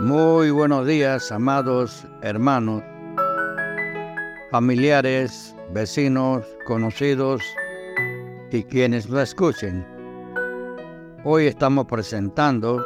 Muy buenos días, amados hermanos, familiares, vecinos, conocidos y quienes lo escuchen. Hoy estamos presentando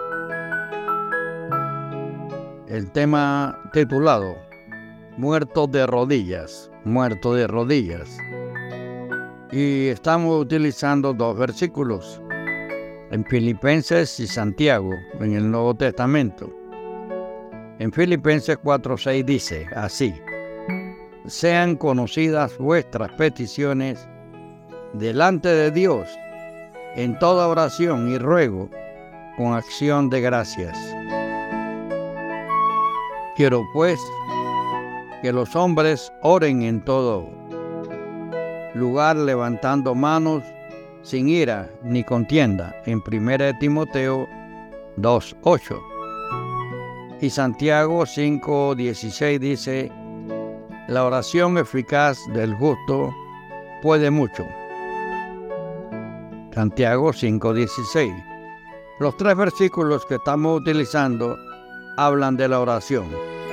el tema titulado Muerto de rodillas, muerto de rodillas. Y estamos utilizando dos versículos, en Filipenses y Santiago, en el Nuevo Testamento. En Filipenses 4:6 dice así: sean conocidas vuestras peticiones delante de Dios en toda oración y ruego con acción de gracias. Quiero pues que los hombres oren en todo lugar, levantando manos sin ira ni contienda, en 1 Timoteo 2:8. Y Santiago 5:16 dice: la oración eficaz del justo puede mucho. Santiago 5:16. Los tres versículos que estamos utilizando hablan de la oración.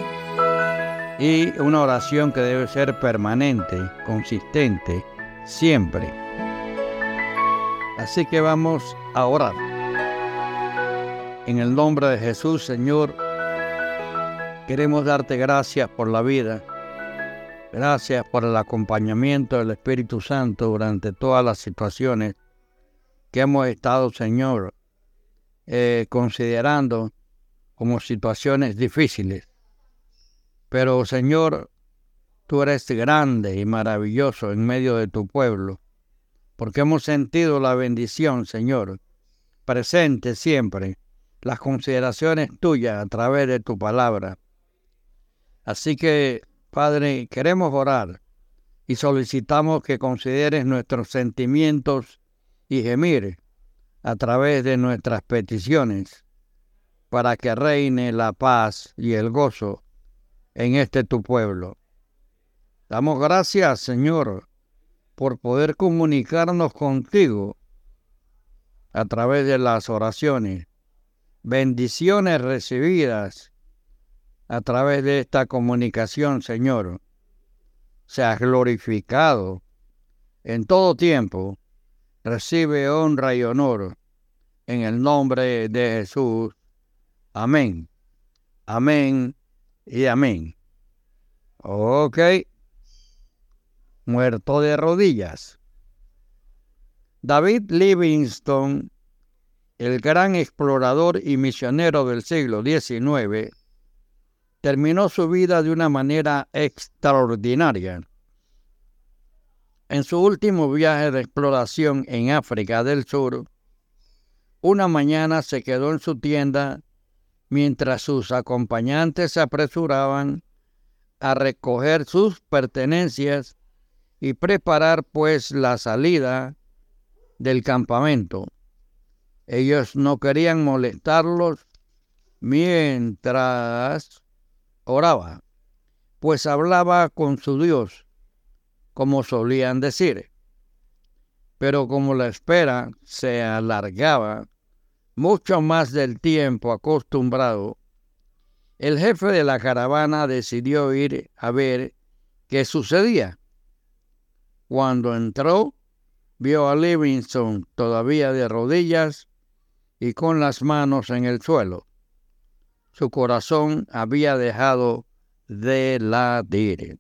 Y una oración que debe ser permanente, consistente, siempre. Así que vamos a orar. En el nombre de Jesús, Señor, queremos darte gracias por la vida. Gracias por el acompañamiento del Espíritu Santo durante todas las situaciones que hemos estado, Señor, considerando como situaciones difíciles. Pero, Señor, tú eres grande y maravilloso en medio de tu pueblo, porque hemos sentido la bendición, Señor, presente siempre, las consideraciones tuyas a través de tu palabra. Así que, Padre, queremos orar y solicitamos que consideres nuestros sentimientos y gemir a través de nuestras peticiones, para que reine la paz y el gozo en este tu pueblo. Damos gracias, Señor, por poder comunicarnos contigo a través de las oraciones. Bendiciones recibidas a través de esta comunicación, Señor. Seas glorificado en todo tiempo. Recibe honra y honor en el nombre de Jesús. Amén. Amén y amén. Ok. Muerto de rodillas. David Livingstone, el gran explorador y misionero del siglo XIX, terminó su vida de una manera extraordinaria. En su último viaje de exploración en África del Sur, una mañana se quedó en su tienda mientras sus acompañantes se apresuraban a recoger sus pertenencias y preparar pues la salida del campamento. Ellos no querían molestarlos mientras oraba, pues hablaba con su Dios, como solían decir. Pero como la espera se alargaba mucho más del tiempo acostumbrado, el jefe de la caravana decidió ir a ver qué sucedía. Cuando entró, vio a Livingstone todavía de rodillas y con las manos en el suelo. Su corazón había dejado de latir.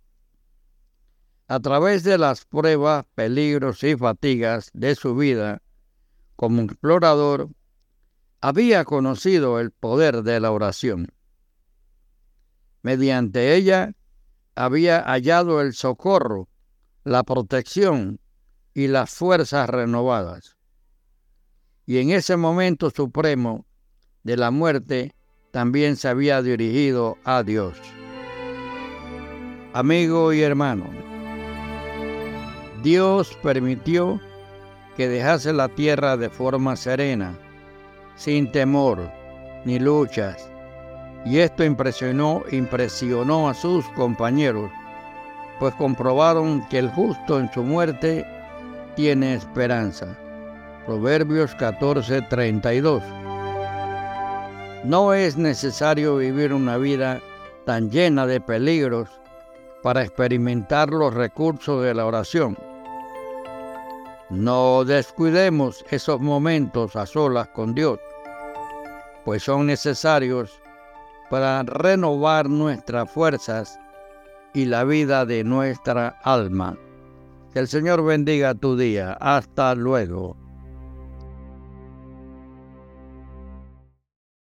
A través de las pruebas, peligros y fatigas de su vida como explorador, había conocido el poder de la oración. Mediante ella, había hallado el socorro, la protección y las fuerzas renovadas. Y en ese momento supremo de la muerte, también se había dirigido a Dios. Amigo y hermano, Dios permitió que dejase la tierra de forma serena, sin temor ni luchas, y esto impresionó a sus compañeros, pues comprobaron que el justo en su muerte tiene esperanza. Proverbios 14:32. No es necesario vivir una vida tan llena de peligros para experimentar los recursos de la oración. No descuidemos esos momentos a solas con Dios, pues son necesarios para renovar nuestras fuerzas y la vida de nuestra alma. Que el Señor bendiga tu día. Hasta luego.